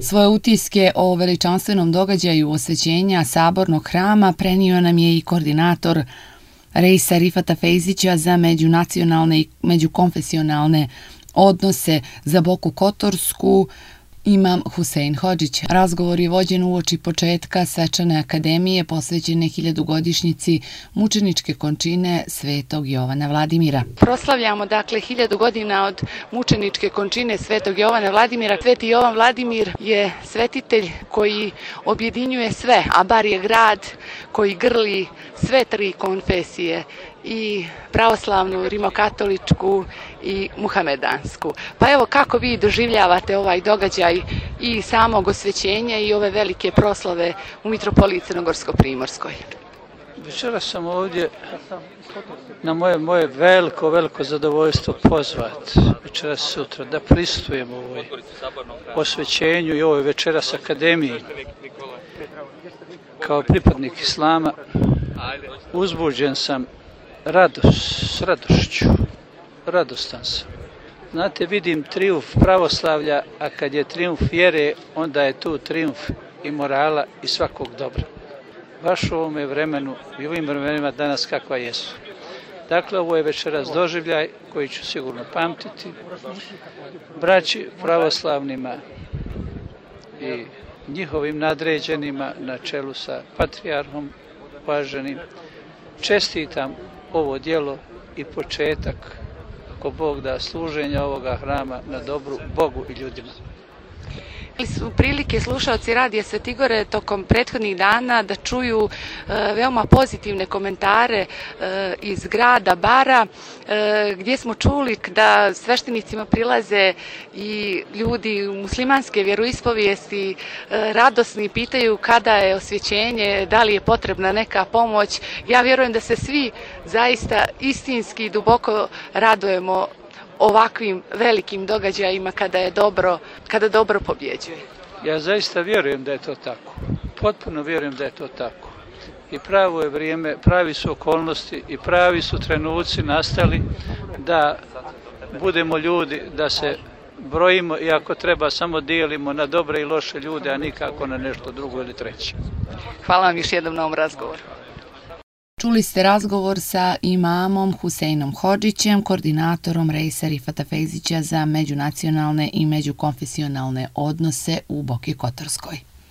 Svoje utiske o veličanstvenom događaju osvećenja Sabornog hrama prenio nam je i koordinator Reisa Rifata Fejzića za međunacionalne i međukonfesionalne odnose za Boku Kotorsku, imam Husein Hodžić. Razgovor je vođen uoči početka svečane akademije posvećene 1000-godišnjici mučeničke končine Svetog Jovana Vladimira. Proslavljamo dakle 1000 godina od mučeničke končine Svetog Jovana Vladimira. Sveti Jovan Vladimir je svetitelj koji objedinjuje sve, a Bar je grad koji grli sve tri konfesije, i pravoslavnu, rimokatoličku i muhamedansku. Pa evo, kako vi doživljavate ovaj događaj i samog osvećenja i ove velike proslave u mitropoliji Crnogorsko-Primorskoj? Večeras sam ovdje na moje veliko zadovoljstvo pozvat večeras sutra da prisustujemo ovoj osvećenju i ovoj večeras akademiji. Kao pripadnik islama uzbuđen sam s radošću, radostan sam. Znate, vidim trijumf pravoslavlja, a kad je trijumf vjere, onda je tu trijumf i morala i svakog dobra. Baš u ovome vremenu i ovim vremenima danas kakva jesu. Dakle, ovo je večeras doživljaj koji ću sigurno pamtiti. Braći pravoslavnima i njihovim nadređenima na čelu sa patrijarhom uvaženim, čestitam ovo djelo i početak, ako Bog da, služenja ovoga hrama na dobru Bogu i ljudima. Imali su prilike slušaoci Radija Svetigore tokom prethodnih dana da čuju veoma pozitivne komentare iz grada Bara, gdje smo čuli da sveštenicima prilaze i ljudi muslimanske vjeroispovijesti, radosni, pitaju kada je osvećenje, da li je potrebna neka pomoć. Ja vjerujem da se svi zaista istinski duboko radujemo ovakvim velikim događajima kada dobro pobjeđuje. Ja zaista vjerujem da je to tako. Potpuno vjerujem da je to tako. I pravo je vrijeme, pravi su okolnosti i pravi su trenuci nastali da budemo ljudi, da se brojimo i ako treba samo dijelimo na dobre i loše ljude, a nikako na nešto drugo ili treće. Hvala vam još jednom na ovom razgovoru. Čuli ste razgovor sa imamom Huseinom Hodžićem, koordinatorom Reisa Rifata Fejzića za međunacionalne i međukonfesionalne odnose u Boki Kotorskoj.